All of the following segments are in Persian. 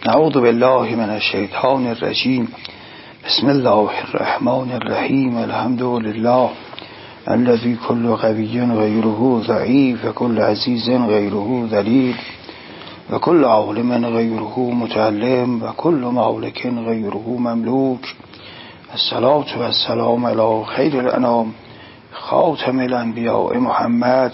اعوذ بالله من الشیطان الرجیم. بسم الله الرحمن الرحیم. الحمد لله الذي كل قوي غيره ضعيف وكل عزيز غيره ذليل وكل عالم غيره متعلم وكل مالك غيره مملوك. الصلاة والسلام على خير الأنام خاتم الأنبياء محمد.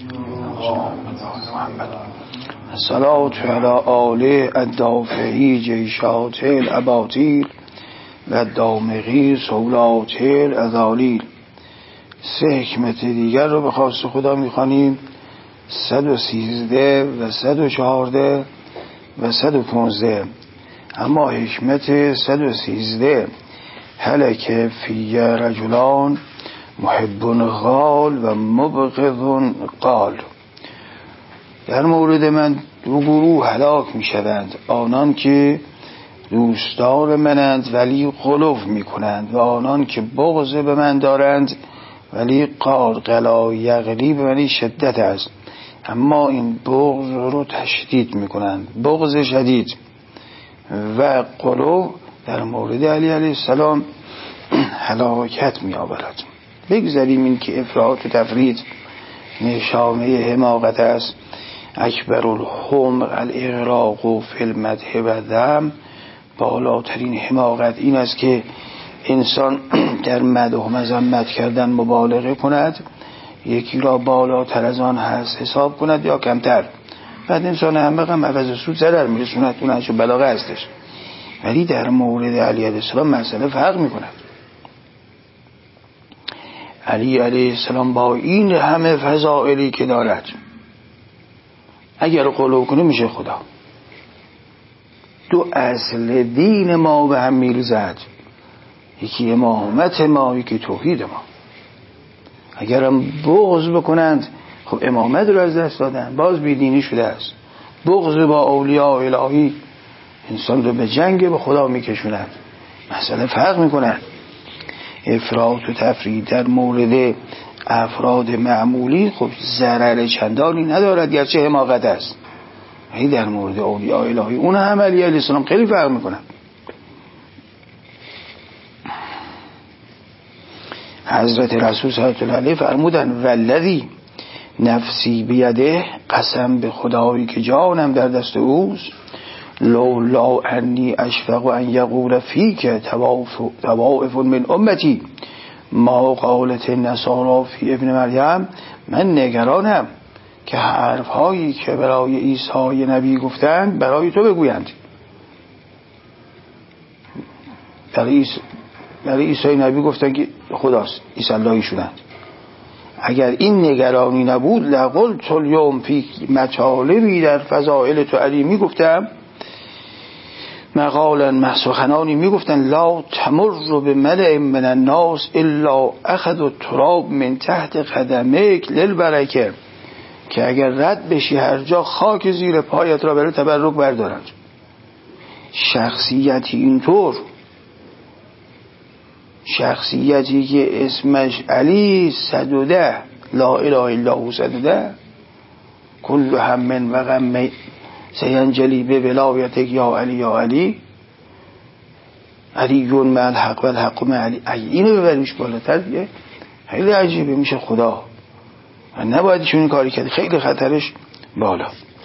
الصلاة على آله الدافعی جیشات الاباطیل و الدامغی سولات الازالیل. 3 حکمت دیگر رو به خواست خدا میخوانیم. 113 و 114 و 115. اما حکمت 113: هلک فی رجلان محب قال و مبغض قال. در مورد من 2 گروه هلاک می شوند، آنان که دوستدار منند ولی غلو می کنند و آنان که بغض به من دارند ولی قلا یغلی به معنی شدت است، اما این بغض رو تشدید می کنند، بغض شدید. و غلو در مورد علی علیه السلام هلاکت می آورد. بگذاریم این که افراط و تفرید نشانه حماقت است. اکبر الحمق الاغراق فی المدح و ذم. بالاترین حماقت این است که انسان در مدح و مذمت کردن مبالغه کند، یکی را بالاتر از آن هست حساب کند یا کمتر. بعد انسان احمق هم عوض سود ضرر میرسوند، اون هشو بلاغه هستش. ولی در مورد علی علیه السلام مسئله فرق میکند. علی علیه السلام با این همه فضائلی که دارد اگر غلو کنه میشه خدا. 2 اصل دین ما به هم میرزد، یکی امامت ما، یکی توحید ما. اگر هم بغض بکنند خب امامت رو از دست دادن، باز بیدینی شده است. بغض با اولیاء الهی انسان رو به جنگ به خدا میکشوند، مسئله فرق میکنند. افراط و تفرید در مورد افراد معمولی خب ضرر چندانی ندارد گرچه حماقت است، ولی در مورد اولیاء الهی اون هم علی علیه السلام خیلی فرق میکنه. حضرت رسول صلی الله علیه فرمودن والذی نفسی بیده، قسم به خدایی که جانم در دست اوست، لولا انی اشفق ان یقول فیک طوائف من امتی ما قالت النصارى فی ابن مریم. من نگرانم که حرفهایی که برای عیسی نبی گفتند برای تو بگویند. برای عیسی نبی گفتند که خداست، عیسی اللهی شدند. اگر این نگرانی نبود لقلت الیوم فی مطالبی در فضائل تو علی میگفتم، مقالا سخنانی میگفتن لا تمر بملئ من الناس الا اخذ التراب من تحت قدمیک للبرکه، که اگر رد بشی هر جا خاک زیر پایت را برای تبرک بردارند. شخصیتی اینطور، شخصیتی که اسمش علی 110 لا اله الا هو 110 کل هم و غم سینجلی به ولایتک یا علی یا علی، علیون مع الحق و الحق مع علی. اگه اینو ببریمش بالاتر دیگه خیلی عجیبه، میشه خدا. و نباید چون این کاری کرد، خیلی خطرش بالا.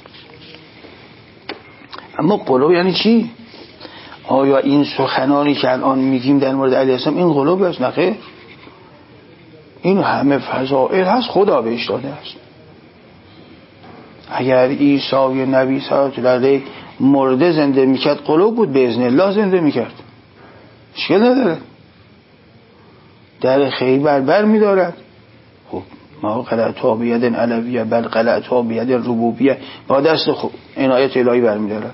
اما غلو یعنی چی؟ آیا این سخنانی که الان میگیم در مورد علیه السلام این غلو است؟ نه خیر، این همه فضائل هست خدا بهش داده است. اگر عیسی نبی صلی الله علیه مرده زنده میکرد غلو بود، به اذن الله زنده میکرد، اشکال نداره. در خیبر بر میدارد. خب ما قلعتها بید علویه بل قلعتها بید ربوبیه، با دست عنایت الهی بر میدارد.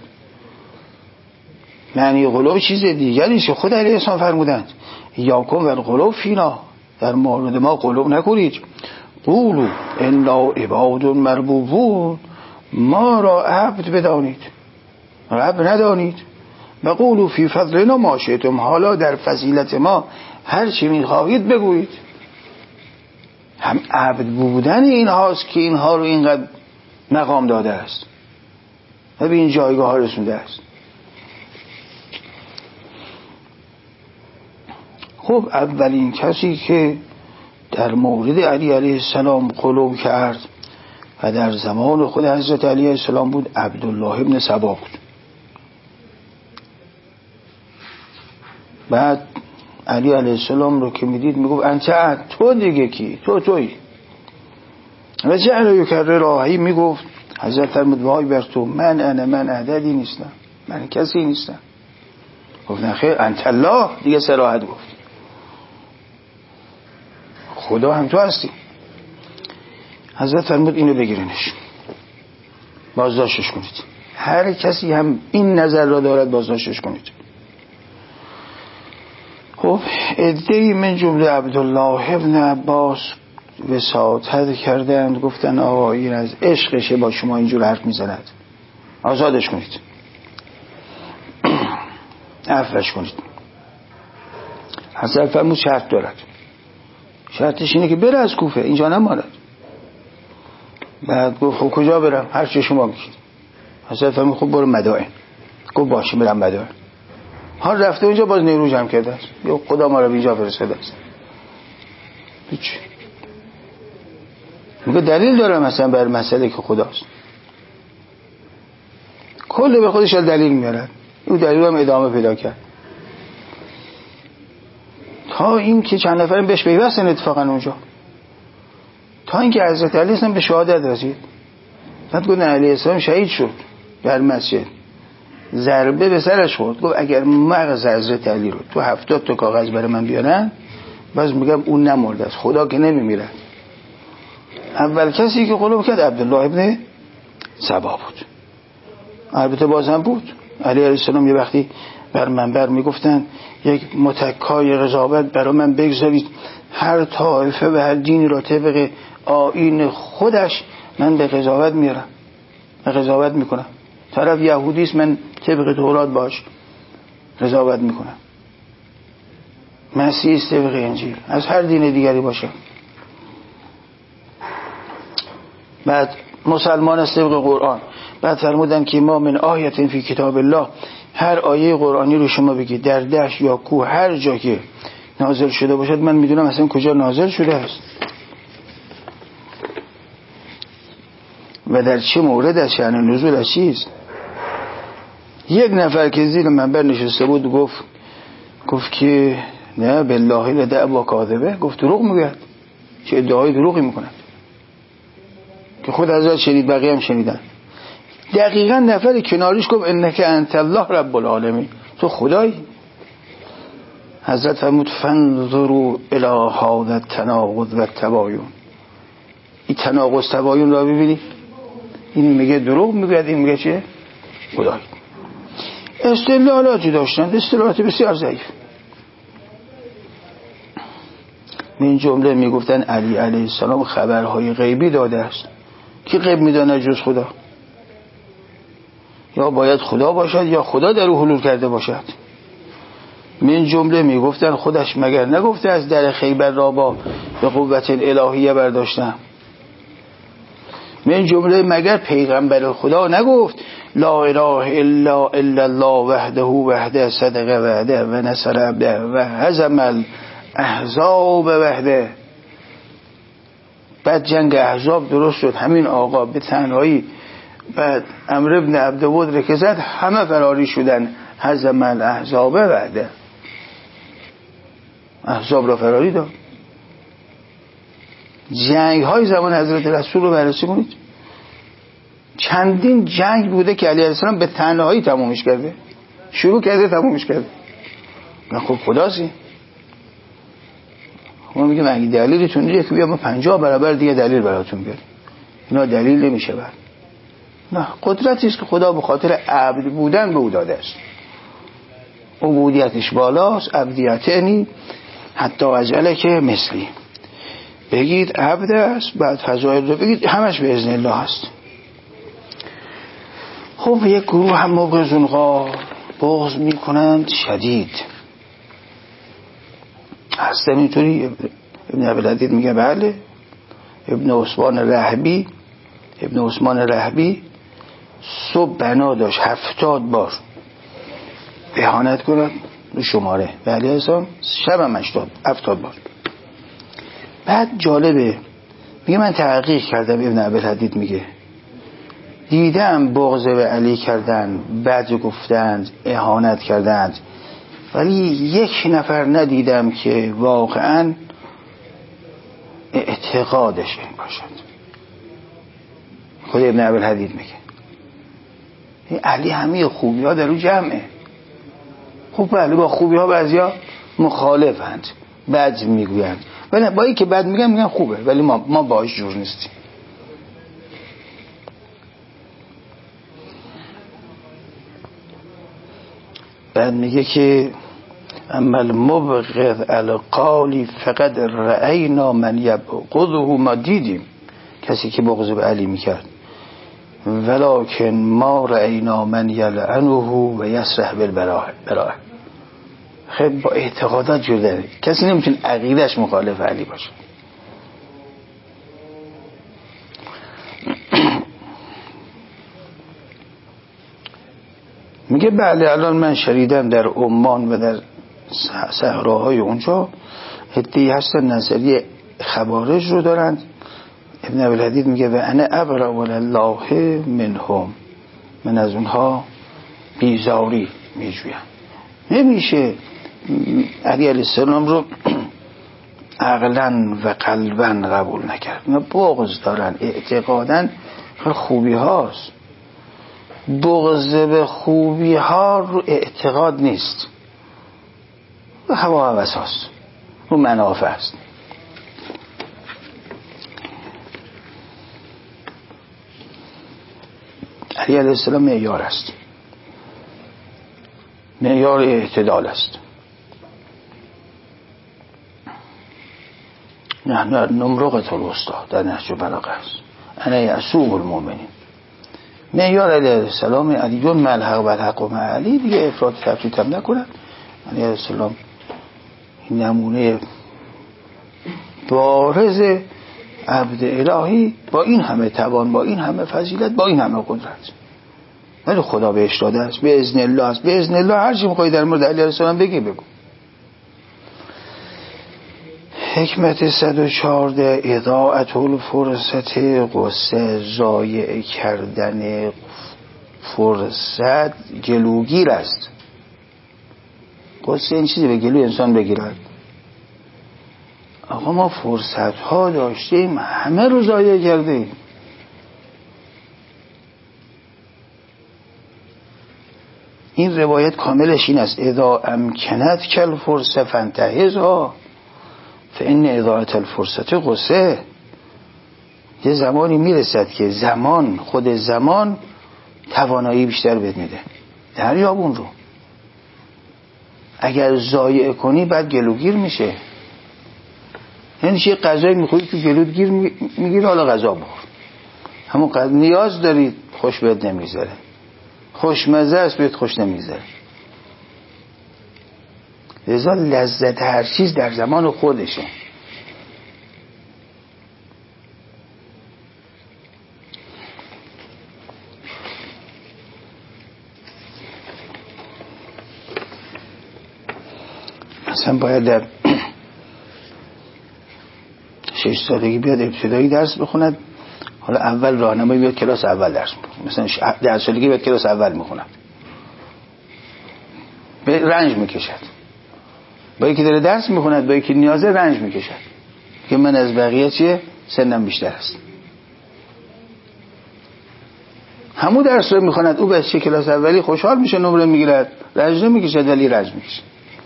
معنی غلو چیز دیگری است که خود علیه السلام فرمودند یاکم و الغلو فینا، در مورد ما غلو نکنید. قولوا انا عباد مربوبون، ما را عبد بدانید، رب ندانید. و قولوا فی فضلنا ما شئتم، حالا در فضیلت ما هر چی میخواهید بگویید. هم عبد بودن این هاست که اینها رو اینقدر مقام داده است و به این جایگاه ها رسونده است. خب اولین کسی که در مورد علی علیه السلام غلو کرد و در زمان خود حضرت علی علیه السلام بود عبدالله ابن سبا بود. بعد علی علیه السلام رو که میدید میگفت انت، تو دیگه کی؟ تویی. و جعل یکرر راهی میگفت حضرت فرمود وای بر تو، من عددی نیستم، من کسی نیستم. گفت نخیر انت الله، دیگه صراحت گفت خدا هم تو هستی. حضرت فرمود اینو بگیرنش، بازداشتش کنید. هر کسی هم این نظر را دارد بازداشتش کنید. خب عده‌ای من جمله عبدالله ابن عباس وساطت کردند، گفتن آقا این از عشقشه با شما اینجور حرف میزند، آزادش کنید، عفوش کنید. حضرت فرمود شرط دارد، شرطش اینه که بره از کوفه، اینجا نماند. بعد گفت خب کجا برم؟ هر چه شما بگید. حضرت فرمود خب برو مدائن. گفت باشه برم مدائن. ها رفته اونجا باز نیرو جمع کرده است، یا خدا ما رو اینجا فرستاده است. هیچ. میگه دلیل داره مثلا بر مسئله که خداست، کل به خودش دلیل میارد. این دلیل هم ادامه پیدا کرد تا این که چند نفرم بهش پیوستن اتفاقا اونجا، تا اینکه حضرت علی هم به شهادت رسید. بعد گفت علی السلام شهید شد در مسجد، ضربه به سرش خورد. گفت اگر مغز حضرت علی رو تو 70 تا کاغذ برای من بیارن باز میگم اون نمرده است، خدا که نمیمیره. اول کسی که غلو کرد عبدالله ابن سبا بود. البته باز هم بود. علی علیه السلام یه وقتی بر منبر میگفتن یک متکای قضاوت برای من بگذارید، هر طایفه و هر دینی را طبق آیین خودش من به قضاوت میارم، به قضاوت میکنم. طرف یهودیست من طبق تورات باش قضاوت میکنم، مسیحیست طبق انجیل، از هر دین دیگری باشه. بعد مسلمان است طبق قرآن. بعد فرمودن که ما من آیت فی کتاب الله، هر آیه قرآنی رو شما بگید در دشت یا کوه هر جا که نازل شده باشد من میدونم اصلا کجا نازل شده است و در چه مورد از شأن نزول چیست. یک نفر که زیر منبر نشسته بود گفت که نه بالله لدعوا کاذبه، گفت دروغ میگوید، چه ادعای دروغی میکند که خود حضرت شنید، بقیه هم شنیدن. دقیقا نفر کناریش گفت انک انت الله رب العالمین، تو خدایی. حضرت فرمود فانظروا الی هذا التناقض و التباین، این تناقض تباین را ببینید، این میگه دروغ میگوید، این میگه چه؟ خدایی. استدلالاتی داشتند، استدلالات بسیار ضعیف. من جمله میگفتن علی علیه السلام خبرهای غیبی داده است. کی غیب میدانه جز خدا؟ یا باید خدا باشد یا خدا در او حلول کرده باشد. من جمله میگفتن خودش مگر نگفته از در خیبر را با به قوت الهیه برداشتم. من جمله مگر پیغمبر خدا نگفت لا اله الا الله وحده صدق وعده و نصر عبده و هزم الاحزاب وحده. بعد جنگ احزاب درست شد، همین آقا به تنهایی بعد عمرو بن عبدود را که زد همه فراری شدن، هزم الاحزاب وحده، احزاب را فراری داد. جنگ های زمان حضرت رسول رو بررسی کنید، چندین جنگ بوده که علیه السلام به تنهایی تمومش کرده، شروع کرده تمومش کرده. خب خداست. ما میگیم اگه دلیلتون دیگه که بیام 50 برابر دیگه دلیل براتون بیاریم، اینا دلیل نمیشه. بعد نه، قدرتی است که خدا به خاطر عبد بودن به او داده است. عبودیتش بالاست، عبدیتنی حتی اجله که مثلی. بگید عبد است، بعد فضایل رو بگید، همش به اذن الله است. خب یک گروه هم مبغضون بغض میکنند شدید. هستن اینطوری. ابن عبدالعزیز میگه بله. ابن عثمان رهبی صبح بنا داشت 70 بار اهانت کند، شماره به علی السلام شبم 70 بار. بعد جالبه میگه من تحقیق کردم، ابن عبدالحدید میگه دیدم بغض به علی کردن، بد گفتند، اهانت کردند، ولی یک نفر ندیدم که واقعا اعتقادش این باشد. خود ابن عبدالحدید میگه علی همه خوبی ها در اون جمعه. خب بله با خوبی ها بعضیا مخالفند، بد میگویند، ولی با این که بد میگن خوبه، ولی ما باش جور نیستیم. بعد میگه که اما المبغض القالی فقد رأینا من یبغضه، ما دیدیم کسی که بغض به علی میکرد، ولکن ما رأینا من یلعنه و یسرح بالبراءه. خیلی با اعتقادات جور داره، کسی نمیتونه عقیدش مخالف علی باشه. میگه بله الان من شنیدم در عمان و در صحراهای اونجا عده‌ای هستن نظریه خوارج رو دارند. ابن عبدالحدید میگه و انا ابرأ الله منهم، من از اونها بیزاری میجویم. نمیشه علی علیه السلام رو عقلاً و قلباً قبول نکرد. اونا بغض دارن، اعتقاداً خوبی هاست. بغض به خوبی ها رو اعتقاد نیست، رو هوا و هوس هاست، رو منافع است. علی علیه السلام معیار است، معیار اعتدال است. نحن نمرقة الوسطى در نهج البلاغه است. انا یعصوب المؤمنین. معیار علیه السلام علیون ملحق و الحق و مع علی، دیگه افراط تفریط هم نکنن. علیه السلام این نمونه بارز عبد الهی با این همه توان، با این همه فضیلت، با این همه قدرت، ولی خدا بهش داده است، به اذن الله است. به اذن الله هر چی می‌خوای در مورد علی علیه السلام بگو. حکمت 114 اضاعت الفرصت، غصه ضایع کردن فرصت گلوگیر است. غصه این چیزی به گلو انسان بگیرد. آقا ما فرصت ها داشتیم همه رو ضایع کردیم. این روایت کاملش این است اذا امکنت کل فرصه فانتهزها فان اضاعت الفرصت غصه. یه زمانی میرسد که زمان، خود زمان توانایی بیشتر بهت میده، دریاب رو. اگر ضایع کنی بعد گلوگیر میشه. یعنی چه غذایی میخوری که گلوت گیر میگیره، حالا غذا بخور، همون نیاز داری، خوش بهت نمیذاره، خوشمزه است بهت خوش نمیذاره. لذا لذت هر چیز در زمان خودشه. مثلا باید در 6 سالگی بیاد ابتدایی درس بخوند، حالا اول راهنمایی بیاد کلاس اول درس بخوند، مثلا 10 سالگی بیاد کلاس اول میخوند، به رنج میکشد. با یکی داره درس میخوند، با یکی نیازه رنج میکشد که من از بقیه چیه سنم بیشتر است. همون درس رو میخوند، او بچه کلاس اولی خوشحال میشه، نمره میگیرد، رنج نمیکشد ولی رنج میکشه.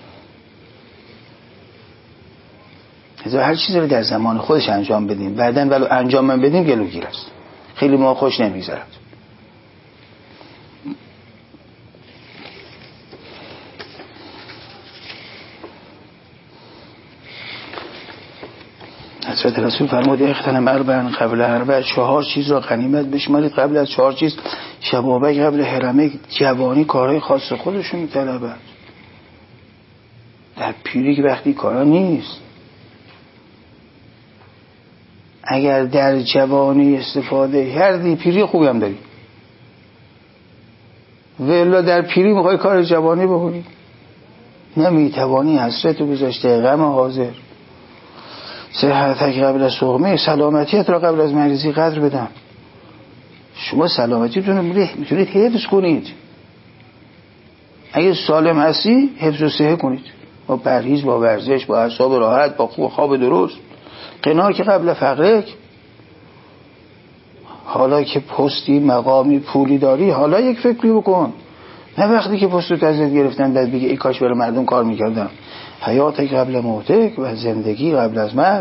لذا هر چیزی رو در زمان خودش انجام بدیم، بعدن ولو انجام بدیم گلوگیر است، خیلی ما خوش نمیگذرد. حضرت رسول فرمود اغتنم اربعا قبل اربع، 4 چیز را غنیمت بشمارید قبل از 4 چیز. شبابک قبل حرمه، جوانی کارهای خاص خودشون میطلبد، در پیری که وقتی کارا نیست. اگر در جوانی استفاده کردی پیری خوبی هم داری، ولی در پیری میخوای کار جوانی بکنی، نمیتوانی حسرت رو گذاشته غم حاضر. صحتک قبل از سقمه، سلامتیت را قبل از مریضی قدر بدم. شما سلامتیتون رو میتونید حفظ کنید. اگه سالم هستی حفظ و صحه کنید، با پرهیز، با ورزش، با اعصاب راحت، با خواب درست. قنا که قبل فقرک. حالا که پستی، مقامی، پولی داری، حالا یک فکری بکن، نه وقتی که پست رو ازت گرفتن بعد بگی ای کاش برای مردم کار میکردم. حیاتک قبل موتک، و زندگی قبل از مرگ.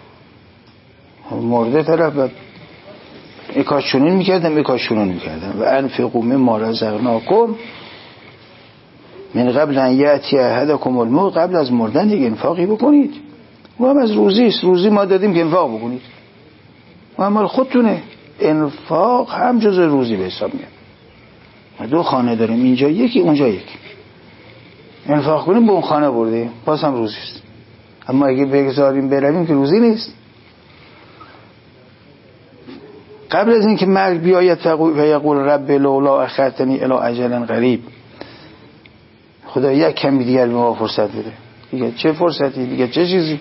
مرده طرف ای کاش چنین میکردم، ای کاش چنین میکردم. و انفقوا مما رزقناکم من قبل ان یأتی احدکم الموت، قبل از مردن یک انفاقی بکنید. و هم از روزی است، روزی ما دادیم که انفاق بکنید، و هم خودتونه. انفاق هم جز روزی به حساب میاد. ما 2 خانه داریم، اینجا یکی اونجا یکی. انفاق کنیم به اون خانه بردیم، باز هم روزی است. اما اگه بگذاریم برویم که روزی نیست. قبل از اینکه مرگ بیاید فیقول رب لولا اخرتنی الی اجل قریب، خدا یک کمی دیگر به ما فرصت بده. دیگه چه فرصتی، دیگه چه چیزی.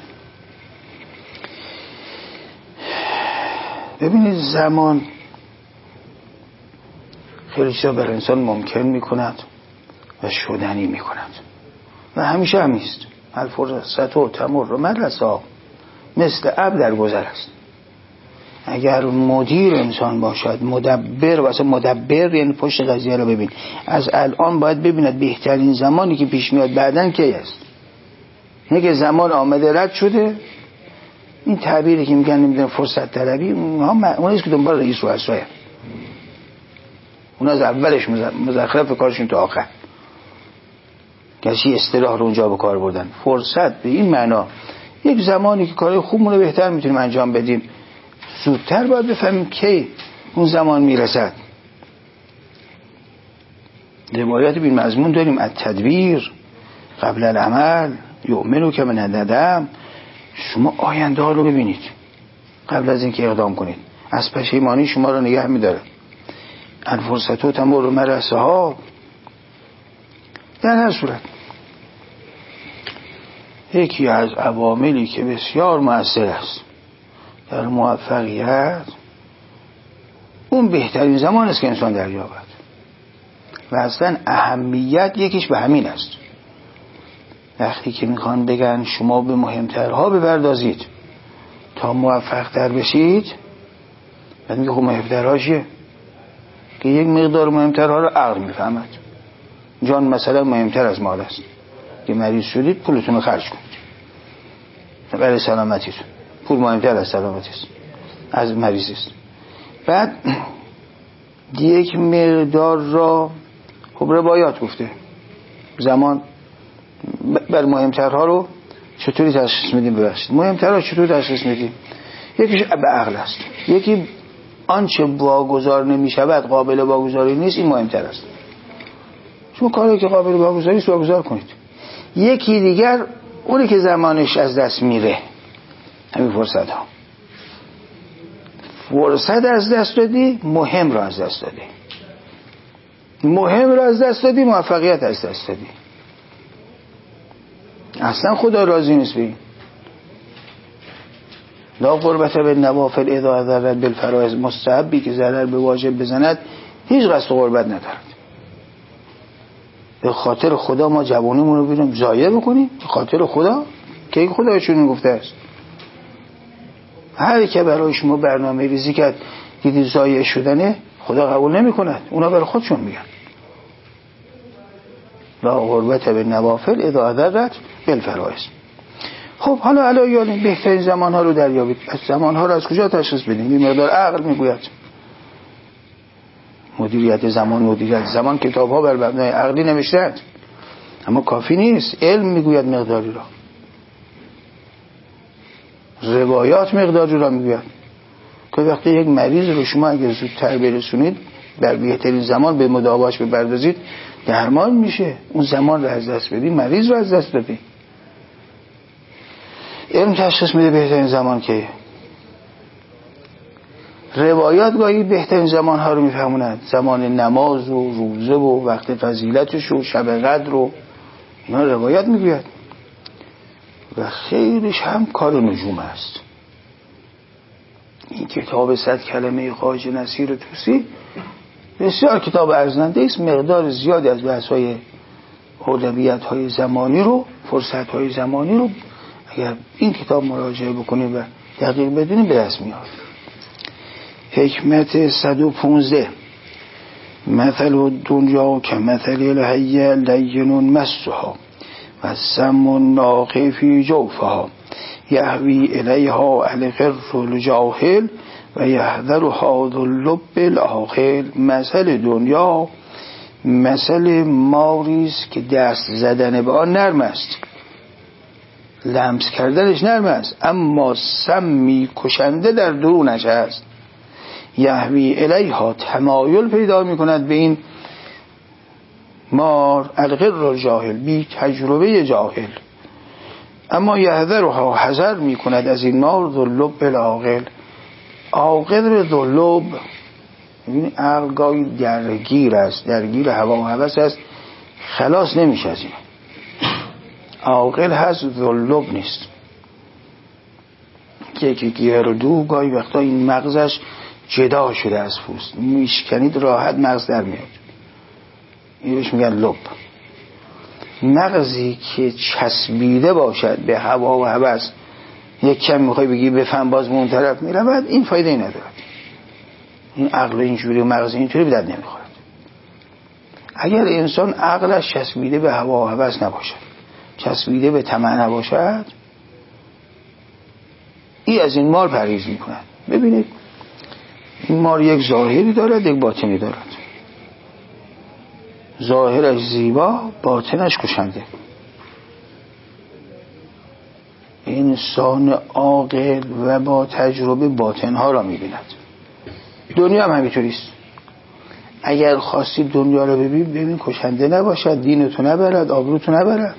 ببینید زمان خیلی چیزا بر انسان ممکن میکند و شدنی میکند و همیشه همیست. الفرصت و تمر مدرسا مثل اب در گذر است. اگر مدیر انسان باشد، مدبر، واسه مدبر یعنی پشت قضیه رو ببین، از الان باید ببیند بهترین زمانی که پیش میاد بعدن کی است. نه که زمان آمده رد شده. این تعبیری که میگن نمیدونم فرصت طلبی، اونیست که دنبال رئیس و رؤسای، اون از اولش مزخرف کارشون تا آخر. کسی اصطلاح رو اونجا به کار بردن. فرصت به این معنا یک زمانی که کارهای خوبمون رو بهتر میتونیم انجام بدیم. زودتر باید بفهمیم کی اون زمان میرسد. روایت بین مضمون داریم، التدبیر قبل العمل یؤمنو که من ندم. شما آینده ها رو ببینید قبل از اینکه اقدام کنید. از پشیمانی شما رو نگه میداره. الفرصتو تمر مرسها. در هر صورت یکی از عواملی که بسیار مؤثر است در موفقیت، اون بهترین زمان است که انسان دریابد. و اصلا اهمیت یکیش به همین است. وقتی که میخوان بگن شما به مهمترها بپردازید تا موفقتر بشید، بعد میگه خب مهمترها چیه؟ که یک مقدار مهمترها رو عقل میفهمد. جان مثلا مهمتر از مال است. که مریض شدید پولتون رو خرج کنید برای سلامتیتون. پول مهمتر از سلامتی است، از مریضی است. بعد یک مقدار را خب روایات گفته زمان بر مهمترها رو چطوری تشخیص میدیم. ببخشید مهمترها چطوری تشخیص میدیم؟ یکیش به عقل است، یکی آنچه واگذار نمیشود، قابل واگذاری نیست، این مهمتر است. شما کاری که قابل واگذاری است واگذار کنید. یکی دیگر اونی که زمانش از دست میره، همین فرصت ها. فرصت از دست دادی، مهم رو از دست دادی. مهم رو از دست دادی، موفقیت از دست دادی. اصلا خدا راضی نیست بین. لا قربت به نوافل اذا ضرر بالفرائض. مستحبی که ضرر به واجب بزند هیچ قصد قربت ندارد. به خاطر خدا ما جوانیمون رو بیرون ضایع بکنیم؟ به خاطر خدا؟ که خدایشون گفته است هر که برای شما برنامه ریزی کرد دیدی ضایع شدنه، خدا قبول نمی کند. اونا برای خودشون میگن لا قربت به نوافل اذا ضرر بالفرائض. خب حالا علایال بهترین زمانها رو دریابید. از زمانها رو از کجا تشخیص بدیم؟ این مقدار عقل میگوید. مدیریت زمان کتاب ها بر مبنای عقلی نوشتند، اما کافی نیست. علم میگوید مقداری را، روایات مقداری را میگوید که وقتی یک مریض رو شما اگر زودتر برسونید در بهترین زمان به مداواش بپردازید، درمان میشه. اون زمان رو از دست بدی، مریض رو از دست دادی. علم تشخیص میده بهترین زمان که. روایات گاهی بهترین زمان ها رو میفهمونند. زمان نماز و روزه و وقت فضیلتش و شب قدر و اینا روایت میگوید و خیرش هم کار نجوم است. این کتاب 100 کلمه خواجه نصیر طوسی بسیار کتاب ارزنده است. مقدار زیادی از بحث‌های اولویت‌های زمانی رو، فرصت‌های زمانی رو اگر این کتاب مراجعه بکنیم و دقیق بدونیم به دست میاد. حکمت 115 مثل الدنیا که مثل الحی لین مسها و السم الناقی فی جوفها یهوی الیها الغر الجاهل و یحذرها ذو اللب العاقل. مثل دنیا مثل ماریست که دست زدن به آن نرم است، لمس کردنش نرم است، اما سمی کشنده در درونش است. یهوی الیها تمایل پیدا می کند به این مار الغر الجاهل، بی تجربه جاهل، اما یحذرها حذر می کند از این مار ذو اللب العاقل. عاقل به ذو اللب، این عقل گاهی درگیر است، درگیر هوا و هوس است، خلاص نمیشه از این. عاقل هست ذو اللب نیست، که گردو گاهی وقتا این مغزش جدا شده از پوست، میشکنید راحت مغز در میاد، این بهش میگن لب. مغزی که چسبیده باشد به هوا و هوس، یک کم میخوای بگی بفهم باز اون طرف میرود، این فایده ای ندارد. این عقل اینجوری و مغز اینجوری به درد نمیخورد. اگر انسان عقلش چسبیده به هوا و هوس نباشد، چسبیده به طمع نباشد، این از این مار پرهیز میکند. ببینید این مار یک ظاهری دارد، یک باطنی دارد. ظاهرش زیبا، باطنش کشنده. انسان عاقل و با تجربه باطنها را میبیند. دنیا هم همینطوریست. اگر خواستی دنیا را ببین کشنده نباشد، دینتو نبرد، آبروتو نبرد.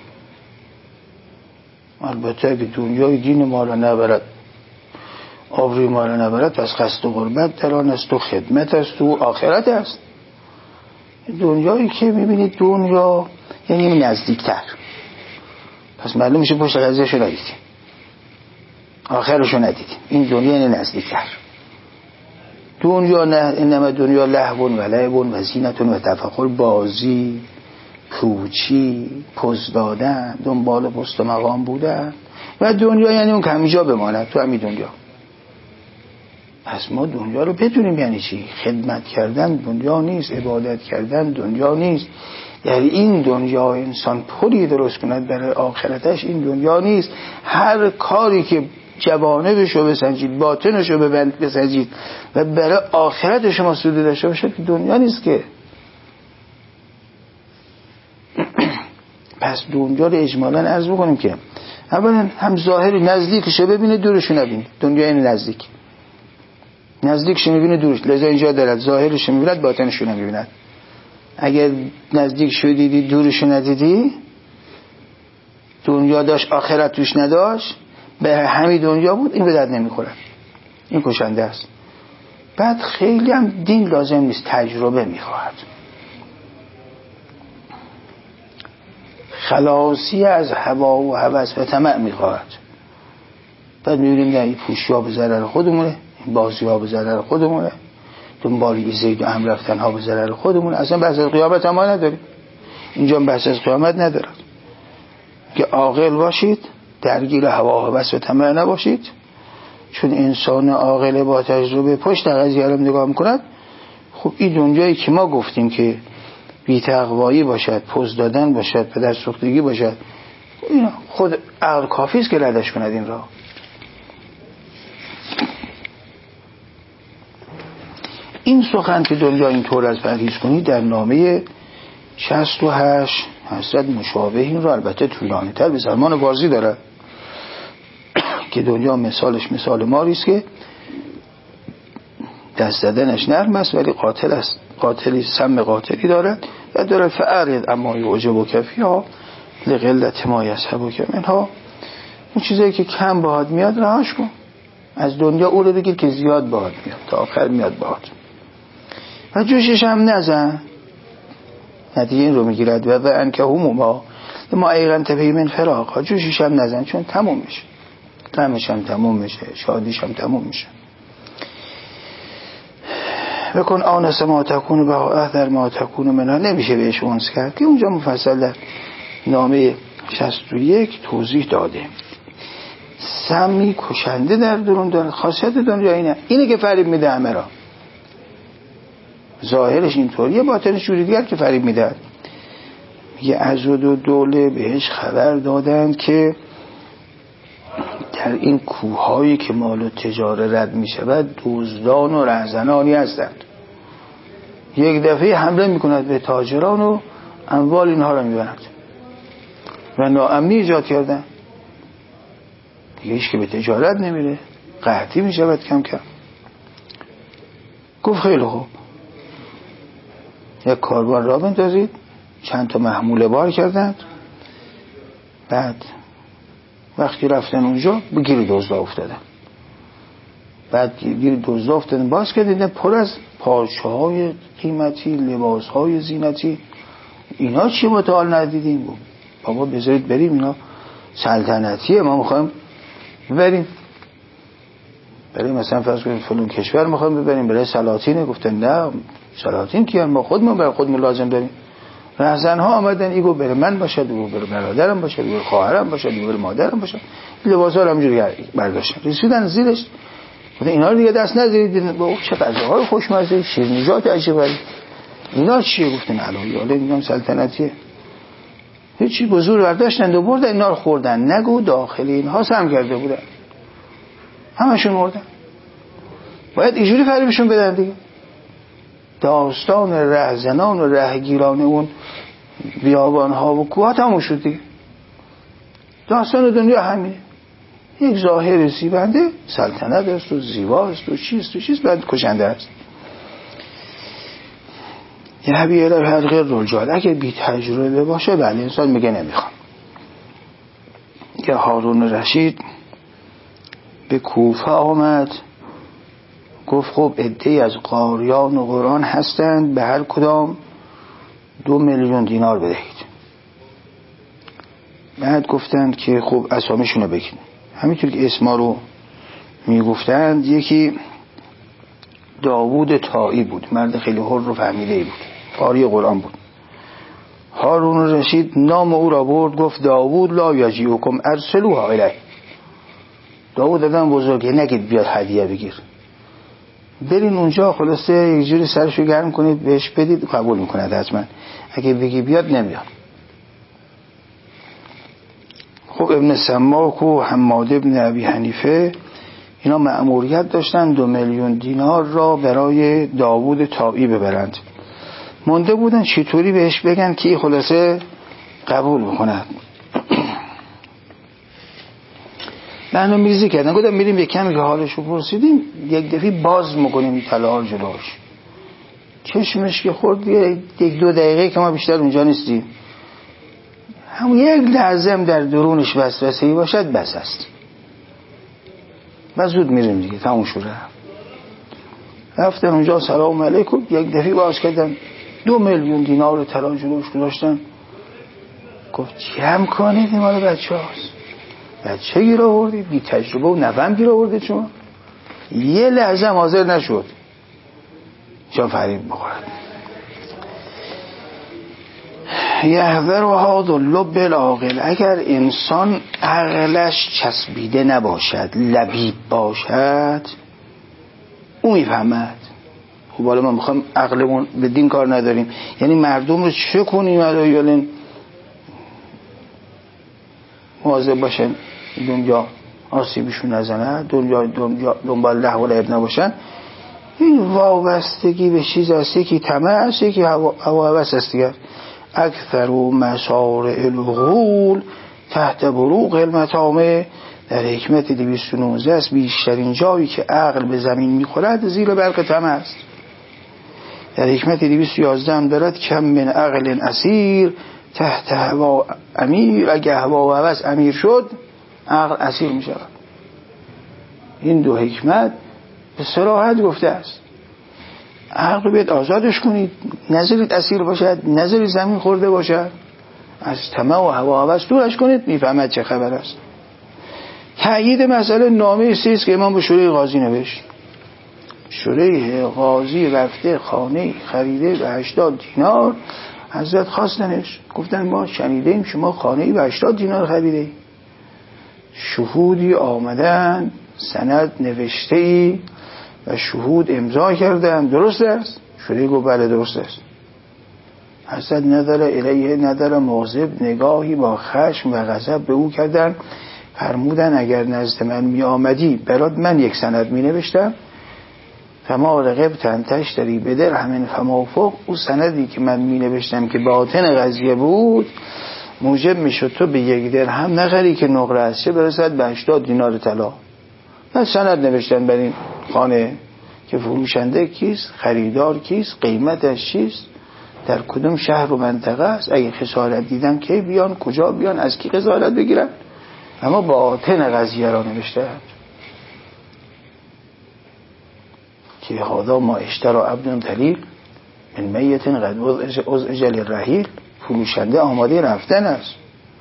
البته اگه دنیای دین ما را نبرد، آبروی ما را نبرد، پس قصد و قربت در آن است و خدمت است و آخرت است. دنیایی که میبینید دنیا یعنی نزدیکتر، پس معلوم میشه پشت قضیهشو ندیدیم، آخرشو ندیدیم. این دنیا یعنی نزدیکتر. دنیا نه، انما دنیا لهو و لعب و زینت و تفاخر، بازی، پوچی، پوز دادن، دنبال پست و مقام بودن. و دنیا یعنی اون که همینجا بماند، تو همین دنیا. پس ما دنیا رو بدونیم یعنی چی. خدمت کردن دنیا نیست، عبادت کردن دنیا نیست. یعنی این دنیا انسان پولی درست کند برای آخرتش، این دنیا نیست. هر کاری که جوانبشو بسنجید، باطنشو بسنجید و برای آخرت شما سود داشته باشه، دنیا نیست که. پس دنیا رو اجمالاً عرض بکنیم که اولا هم ظاهری نزدیکشو ببینه، دورشو نبینه. دنیا این نزدیک، نزدیکشو میبینه، دورش. لذا اینجا دارد ظاهرشو میبیند، باطنشو نمیبیند. اگر نزدیکشو دیدی دورشو ندیدی، دنیا داشت آخرت توش نداشت، به همین دنیا بود، این به درد نمیخوره، این کشنده است. بعد خیلی هم دین لازم نیست، تجربه میخواهد. خلاصی از هوا و هوس و طمع میخواهد. بعد میبینیم نه، این پوشی ها به ضرر خودمونه، این بازی ها به ضرر خودمونه، دنبال زید و هم رفتن ها به ضرر خودمونه. اصلا بحث از قیامت هم نداریم، اینجا بحث از قیامت ندارد. که عاقل باشید، درگیر هوا و هوس و طمع نباشید. چون انسان عاقل با تجربه پشت قضیه رو نگاه میکند. خب این دنیایی که ما گفتیم که بی تقوایی باشد، پوز دادن باشد، پدر سوختگی باشد، اینا خود عقل کافی است که ردش کند این را. این سخن که دنیا اینطور از پرهیز کنید در نامه 68 حضرت مشابه این را، البته طولانی تر به سلمان بارزی دارد که دنیا مثالش مثال ماری است که دست زدنش نرم است ولی قاتل است. قاتلی سم قاتلی دارد و دارد فعرض اما یعجب کفیها لقلت ما یصحبک منها. اون چیزایی که کم باهات میاد رهاش کن. از دنیا او رو بگیر که زیاد باهات میاد، تا آخر میاد باهات. و جوشش هم نزن. نتیجه این رو میگیرد و انکهما ما ایقن تفی من فراق، جوشش هم نزن چون تموم میشه، غمش هم تموم میشه، شادیش هم تموم میشه. بکن آنس ما تکون به اثر ما تکون منها، نمیشه بهش اونس کرد که اونجا مفصل در نامه 61 توضیح داده. سمی کشنده در درون داره. خاصیت دنیا اینه که فریب میده همه را. ظاهرش اینطوریه، باطنش جوری دیگر که فریب میده. میگه از دو دوله بهش خبر دادند که در این کوههایی که مال و تجاره رد میشود دزدان و رهزنانی هستند. یک دفعه حمله میکند به تاجران و اموال اینها را میبرند و ناامنی ایجاد کردن. دیگه هیچ که به تجارت نمیره، قحطی میشود کم کم. گفت خیلی خوب، یک کاروان را بندازید، چند تا محموله بار کردند. بعد وقتی رفتن اونجا به گیر دزدا افتادن. بعد گیر دزدا افتادن، باز کردن پر از پارچه های قیمتی، لباس های زینتی. اینا چی متعال ندیدیم؟ بابا بذارید بریم، اینا سلطنتیه، ما میخوایم ببریم مثلا فرض کنید فلان کشور میخوایم ببریم، برای سلاطینه. گفتن نه، سلاطین کیان؟ ما خودمون برای خودمون لازم داریم. رهزنها آمدن، ایگو برای من باشد، ایگو برای برادرم باشد، ایگو برای خواهرم باشد، ایگو برای مادرم باشد. لباسا رو همجوری برداشتن، رسیدن زیرش. گفتن اینا رو دیگه دست نذارید. با چه غذاهای خوشمزه، شیرینیجات عجیب غریب. اینا چیه؟ گفتن علایال اینا سلطنتیه. هیچی، به زور برداشتن و بردن، اینا رو خوردن. نگو داخل اینها سم کرده بودن، همشون مردن. باید اینجوری فریبشون بدن دیگه. داستان رهزنان و رهگیران اون بیابانها و کوها تموم شد دیگه. داستان دنیا همینه، یک ظاهر زیبنده، سلطنت است و زیباست و چیست بعد کشنده است. یه حبیه در حلقه رجال، اگه بی تجربه باشه بله انسان میگه نمیخوام. یه هارون رشید به کوفه آمد، گفت خب عده‌ای از قاریان و قرآن هستند، به هر کدام 2 میلیون دینار بدهید. بعد گفتند که خب اسامیشون رو بگید. همینطور که اسما رو میگفتند، یکی داوود طائی بود، مرد خیلی حر و فهمیده بود، قاری قرآن بود. هارون رشید نام او را برد، گفت داوود لا یجیئکم ارسلوها الیه. داوود آدم بزرگه، نگید بیاد هدیه بگیر، برین اونجا خلاصه یک جوری سرشو گرم کنید بهش بدید، قبول میکنه حتما. اگه بگی بیاد نمیاد. خب ابن سماک و حماد ابن ابی حنیفه اینا مأموریت داشتن 2 میلیون دینار را برای داوود طائی ببرند. مونده بودن چطوری بهش بگن که خلاصه قبول بکنه. برنامه‌ریزی کردن، گفتم میریم یک کمی که حالشو پرسیدیم، یک دفعه باز میکنیم طلا جلوش. چشمش که خورد، 1-2 دقیقه که ما بیشتر اونجا نیستیم، همون یک لحظه هم در درونش وسوسه‌ای باشد بس است. و زود میریم دیگه، تموم شده. رفتن اونجا سلام علیکم، یک دفعه باز کردن 2 میلیون دینار طلا جلوش گذاشتن. گفت جمع کنید این مال بچه هاست. بچه گیر آوردی، بی تجربه و نوم گیر آورده، چون یه لحظه هم حاضر نشد چون فریب بخورد. یحذر و هذا اللب العاقل، اگر انسان عقلش چسبیده نباشد، لبیب باشد، او میفهمد. خب حالا ما میخوام عقلمون به دین کار نداریم، یعنی مردم رو چه کنیم الان مواظب باشن دنیا آسیبشون نزنه، دنیا دنبال لهو و لعب نباشن. این وابستگی به چیز است، یکی طمع است، یکی هوا هوس است دیگر. اکثر و مسارع الغول تحت بروق المطامع، در حکمت 219 است، بیشترین جایی که عقل به زمین میخورد زیر برق طمع است. در حکمت 211 هم دارد کم من عقل اسیر تحت هوا امیر، اگه هوا و هوس امیر شد عقل اسیر می شود. این 2 حکمت به صراحت گفته است. عقل رو بیاد آزادش کنید، نذارید اسیر باشد، نذارید زمین خورده باشد، از طمع و هوا هوس دورش کنید، میفهمد چه خبر است. تأیید مسئله نامه 3 است که امام به شورای قاضی نوشت. شورای قاضی رفته خانه خریده به 80 دینار، حضرت خواستنش، گفتن ما شنیدیم شما خانه‌ای به 80 دینار خریده. شهودی آمدن، سند نوشته‌ای و شهود امضا کردن، درست است؟ شورای گفت بله درست است. حضرت نظر الیه نظر مغضب، نگاهی با خشم و غضب به او کردن، فرمودن اگر نزد من می آمدی برات من یک سند می نوشتم، فما رغبت تشتری بدرهم فما فوق، او سندی که من می نوشتم که باطن قضیه بود موجب می شد تو به 1 درهم نخری که نقره است، چه برسد به 80 دینار طلا. من سند نوشتم بر این خانه که فروشنده کیست، خریدار کیست، قیمتش چیست، در کدوم شهر و منطقه است، اگه خسارت دیدم کی بیان، کجا بیان، از کی خسارت بگیرن، اما باطن قضیه را نوشته که هذا ما اشترى عبد طلیق من میت قد ازعج للرحیل. فروشنده آماده رفتن است،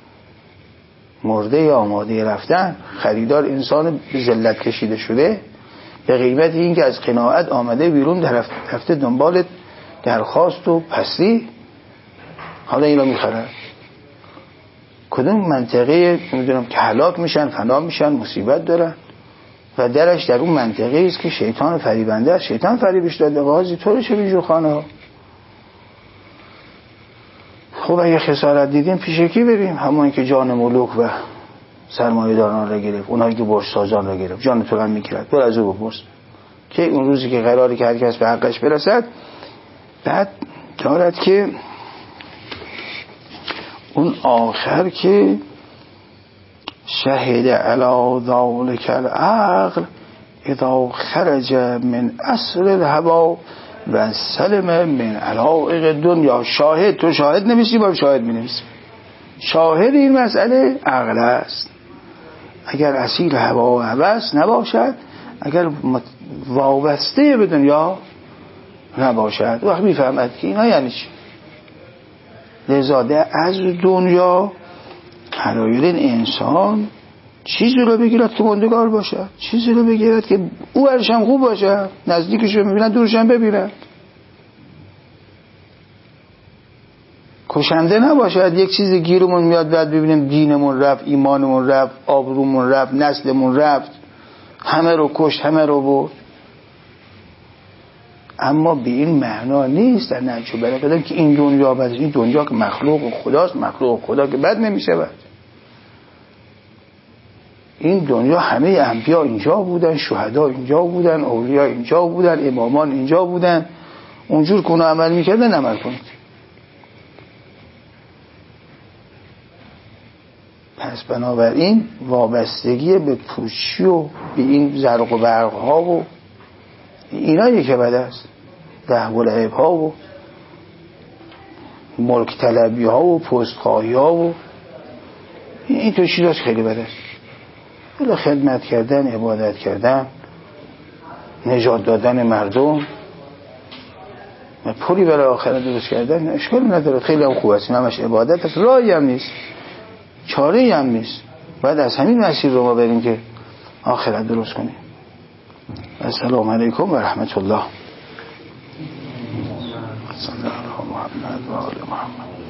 مرده آماده رفتن، خریدار انسان به ذلت کشیده شده، به قیمت این که از قناعت آمده بیرون در رفته دنبال درخواست و پستی، حالا اینا میخرن. کدوم منطقه میدونم که هلاک میشن، فنا میشن، مصیبت دارن و درش در اون منطقه است که شیطان فریبنده است، شیطان فریبش داده. قاضی تو رو چه بیجور خانه ها؟ خب اگه خسارت دیدیم پیش کی بریم؟ همون که جان ملوک و سرمایه داران را گرفت، اونایی که برج سازان را گرفت، جان تو را میگیرد، برو از او بپرس که اون روزی که قراره که هر کس به حقش برسد. بعد دارد که اون آخر که شهد علی ذلک العقل اذا خرج من اصل الهوا و سلم من علائق دنیا. شاهد، تو شاهد نمیشی، با شاهد مینویسی. شاهد این مسئله عقل است. اگر اسیر هوا و هوس نباشد، اگر وابسته به دنیا نباشد، وقت میفهمد که اینا یعنی چی. لذا از دنیا حلایل انسان چیزی رو بگیرد که ماندگار باشد، چیزی رو بگیرد که او ارشم خوب باشد، نزدیکش رو میبینن دورشم ببینن، کشنده نباشد. یک چیز گیرمون میاد بعد ببینیم دینمون رفت، ایمانمون رفت، آبرومون رفت، نسلمون رفت، همه رو کشت، همه رو برد. اما به این معنا نیست در نهج البلاغه که این دنیا بد، این دنیا که مخلوق خداست، مخلوق خدا که بد نمیشه. این دنیا همه انبیا اینجا بودن، شهدا اینجا بودن، اولیا اینجا بودن، امامان اینجا بودن. اونجور کنو عمل میکردن عمل کنید. پس بنابراین وابستگی به پوچی و به این زرق و برق ها و اینایی که بد است، لهو و لعب ها و ملک طلبی ها و پستخواهی ها و این تو چیزاست خیلی بد است. ولی خدمت کردن، عبادت کردن، نجات دادن مردم و پولی برای آخرت درست کردن اشکال نداره، خیلی هم خوب است. همش عبادت است، راهی هم نیست، چاره‌ای هم نیست. بعد از همین مسیر رو ما بریم که آخرت درست کنیم. السلام علیکم و رحمت الله. صلی الله علی محمد و آل محمد.